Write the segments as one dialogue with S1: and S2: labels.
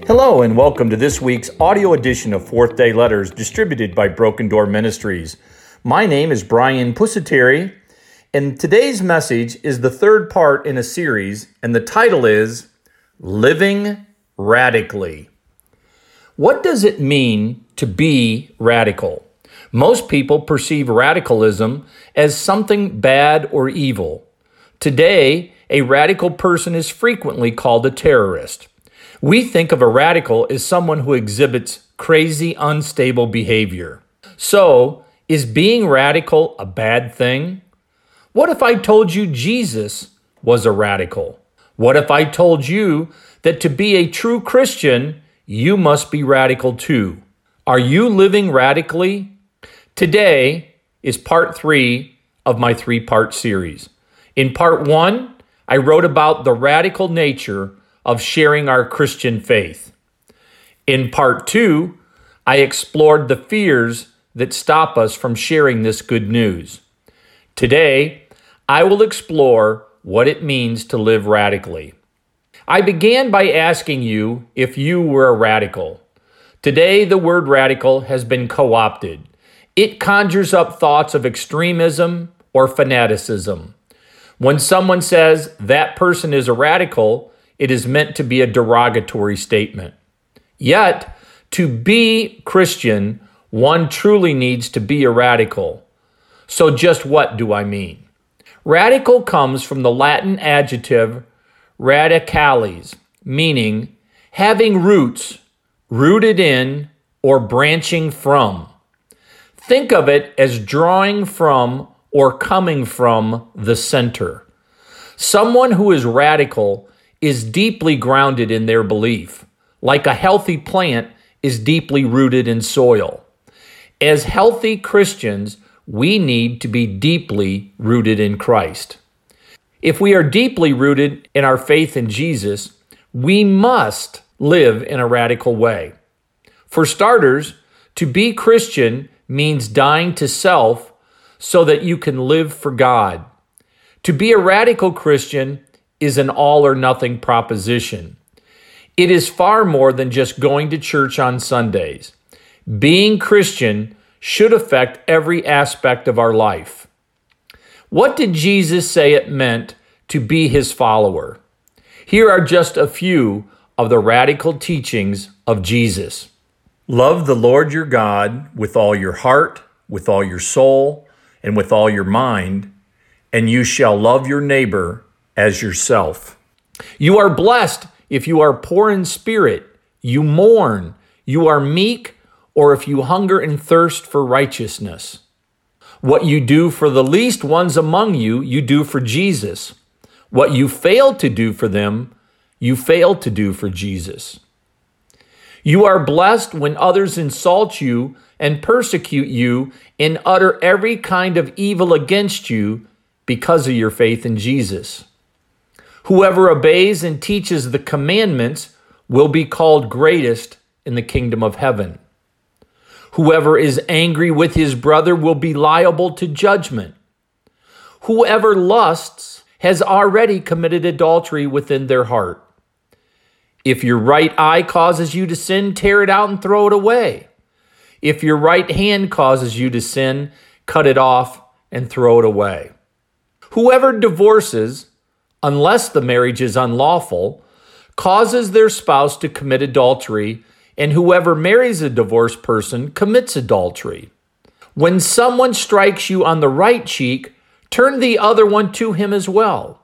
S1: Hello and welcome to this week's audio edition of Fourth Day Letters distributed by Broken Door Ministries. My name is Brian Pusateri, and today's message is the third part in a series, and the title is Living Radically. What does it mean to be radical? Most people perceive radicalism as something bad or evil. Today, a radical person is frequently called a terrorist. We think of a radical as someone who exhibits crazy, unstable behavior. So, is being radical a bad thing? What if I told you Jesus was a radical? What if I told you that to be a true Christian, you must be radical too? Are you living radically? Today is part 3 of my 3-part series. In part 1, I wrote about the radical nature of sharing our Christian faith. In part 2, I explored the fears that stop us from sharing this good news. Today, I will explore what it means to live radically. I began by asking you if you were a radical. Today, the word radical has been co-opted. It conjures up thoughts of extremism or fanaticism. When someone says that person is a radical, it is meant to be a derogatory statement. Yet, to be Christian, one truly needs to be a radical. So just what do I mean? Radical comes from the Latin adjective radicalis, meaning having roots, rooted in, or branching from. Think of it as drawing from or coming from the center. Someone who is radical is deeply grounded in their belief, like a healthy plant is deeply rooted in soil. As healthy Christians, we need to be deeply rooted in Christ. If we are deeply rooted in our faith in Jesus, we must live in a radical way. For starters, to be Christian means dying to self so that you can live for God. To be a radical Christian is an all or nothing proposition. It is far more than just going to church on Sundays. Being Christian should affect every aspect of our life. What did Jesus say it meant to be his follower? Here are just a few of the radical teachings of Jesus. Love the Lord your God with all your heart, with all your soul, and with all your mind, and you shall love your neighbor as yourself. You are blessed if you are poor in spirit, you mourn, you are meek, or if you hunger and thirst for righteousness. What you do for the least ones among you, you do for Jesus. What you fail to do for them, you fail to do for Jesus. You are blessed when others insult you and persecute you and utter every kind of evil against you because of your faith in Jesus. Whoever obeys and teaches the commandments will be called greatest in the kingdom of heaven. Whoever is angry with his brother will be liable to judgment. Whoever lusts has already committed adultery within their heart. If your right eye causes you to sin, tear it out and throw it away. If your right hand causes you to sin, cut it off and throw it away. Whoever divorces, unless the marriage is unlawful, causes their spouse to commit adultery, and whoever marries a divorced person commits adultery. When someone strikes you on the right cheek, turn the other one to him as well.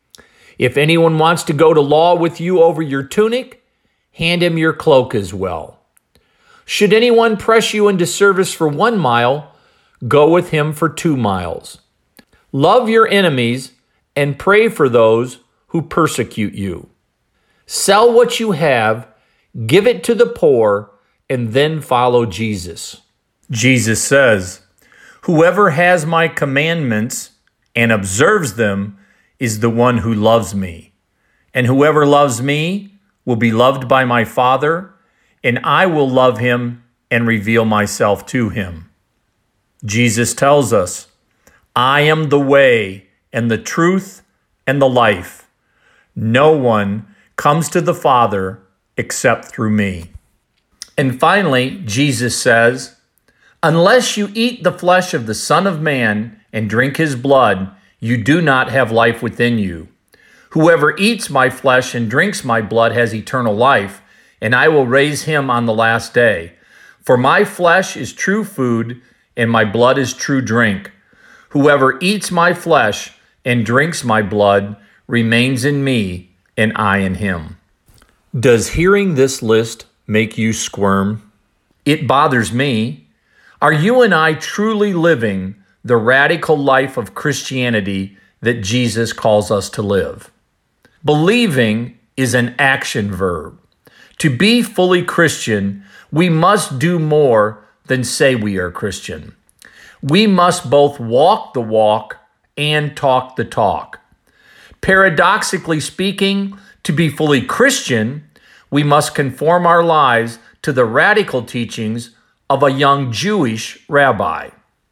S1: If anyone wants to go to law with you over your tunic, hand him your cloak as well. Should anyone press you into service for 1 mile, go with him for 2 miles. Love your enemies and pray for those who persecute you. Sell what you have, give it to the poor, and then follow Jesus. Jesus says, "Whoever has my commandments and observes them is the one who loves me. And whoever loves me will be loved by my Father, and I will love him and reveal myself to him." Jesus tells us, "I am the way and the truth and the life. No one comes to the Father except through me. And finally, Jesus says, unless you eat the flesh of the Son of Man and drink his blood, you do not have life within you. Whoever eats my flesh and drinks my blood has eternal life, and I will raise him on the last day. For my flesh is true food, and my blood is true drink. Whoever eats my flesh and drinks my blood remains in me, and I in him. Does hearing this list make you squirm? It bothers me. Are you and I truly living the radical life of Christianity that Jesus calls us to live? Believing is an action verb. To be fully Christian, we must do more than say we are Christian. We must both walk the walk and talk the talk. Paradoxically speaking, to be fully Christian, we must conform our lives to the radical teachings of a young Jewish rabbi.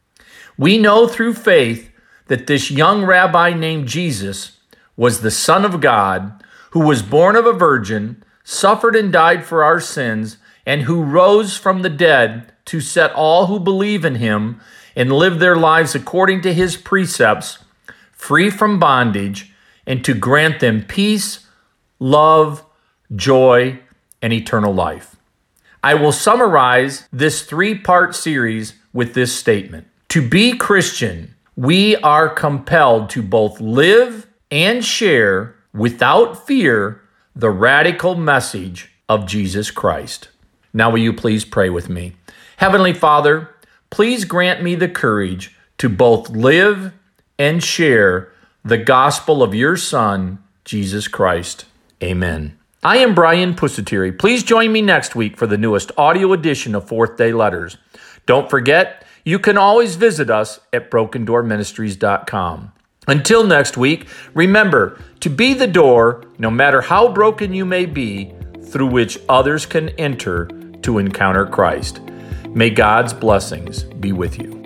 S1: We know through faith that this young rabbi named Jesus was the Son of God, who was born of a virgin, suffered and died for our sins, and who rose from the dead to set all who believe in him and live their lives according to his precepts, free from bondage, and to grant them peace, love, joy, and eternal life. I will summarize this three-part series with this statement. To be Christian, we are compelled to both live and share without fear the radical message of Jesus Christ. Now will you please pray with me? Heavenly Father, please grant me the courage to both live and share the gospel of your Son, Jesus Christ. Amen. I am Brian Pusateri. Please join me next week for the newest audio edition of Fourth Day Letters. Don't forget, you can always visit us at brokendoorministries.com. Until next week, remember to be the door, no matter how broken you may be, through which others can enter to encounter Christ. May God's blessings be with you.